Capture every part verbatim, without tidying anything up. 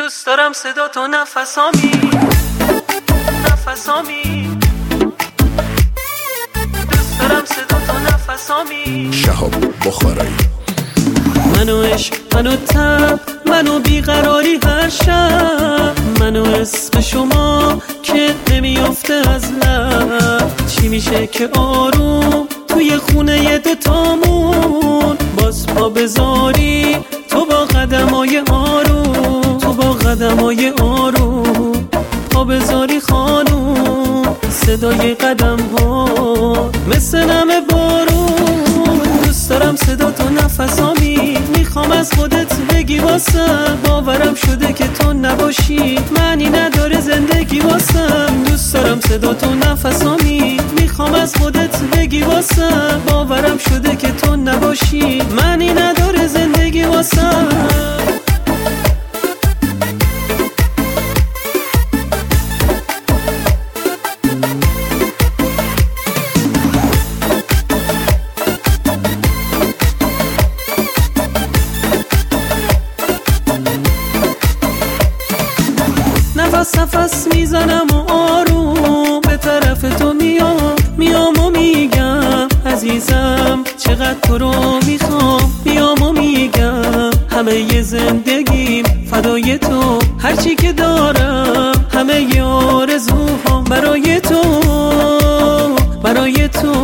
دوست دارم صدا تو نفسامی نفسامی دوست دارم صدا تو نفسامی. شهاب بخارایی. منو عشق، منو تب، منو بیقراری هر شب، منو اسم شما که نمیافته از لب. چی میشه که آروم توی خونه دوتامون باز پا بذاری تو با قدمای آروم، تو با قدمای آروم پا بذاری خانوم. صدای قدم ها مثل نم بارون. دوست دارم صدا تو نفسامی، میخوام از خودت بگی واسم. باورم شده که تو نباشی معنی نداره زندگی واسم. دوست دارم صدا تو نفسامی، میخوام از خودت بگی واسم. باورم شده که تو نباشی معنی نداره زندگی واسم. نفس نفس میزنم و آروم به طرف تو میام، میام و میگم عزیزم چقدر تو رو میخوام. میام و میگم همه ی زندگیم فدای تو، هرچی که دارم همه ی آرزوهام برای تو، برای تو.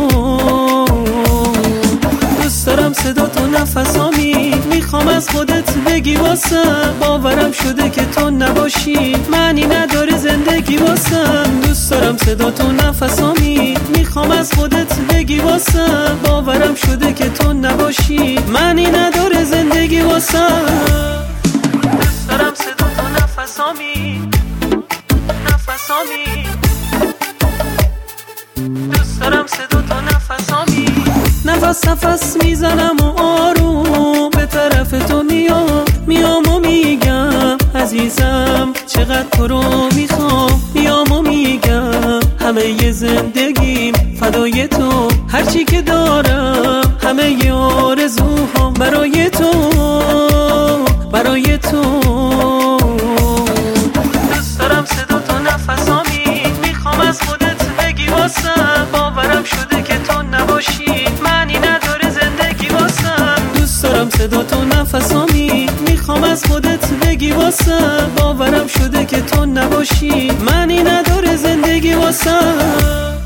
دوست دارم صدا تو نفسامی، میخوام از خودت بگی واسم. باورم شده که تو نباشی معنی نداره زندگی واسم. دوست دارم صدا تو نفسامی، میخوام از خودت بگی واسم. باورم شده که تو نباشی معنی نداره زندگی واسم. دوست دارم صدا تو نفسامی نفسامی دوست دارم صدا تو نفسامی. نفس نفس میزنم و آروم به طرف تو میام، میام و میگم عزیزم چقدر تو رو میخوام. میام و میگم همه ی زندگیم فدای تو، هرچی که دارم همه ی آرزوهام برای تو، برای تو. دوست دارم صدا تو نفسامی، میخوام از خودت بگی واسم. باورم شده که تو نباشی معنی نداره زندگی واسم. دوست دارم صدا تو نفسامی، میخوام از خودت بگی واسم. باورم شده که تو نباشی معنی نداره زندگی واسم.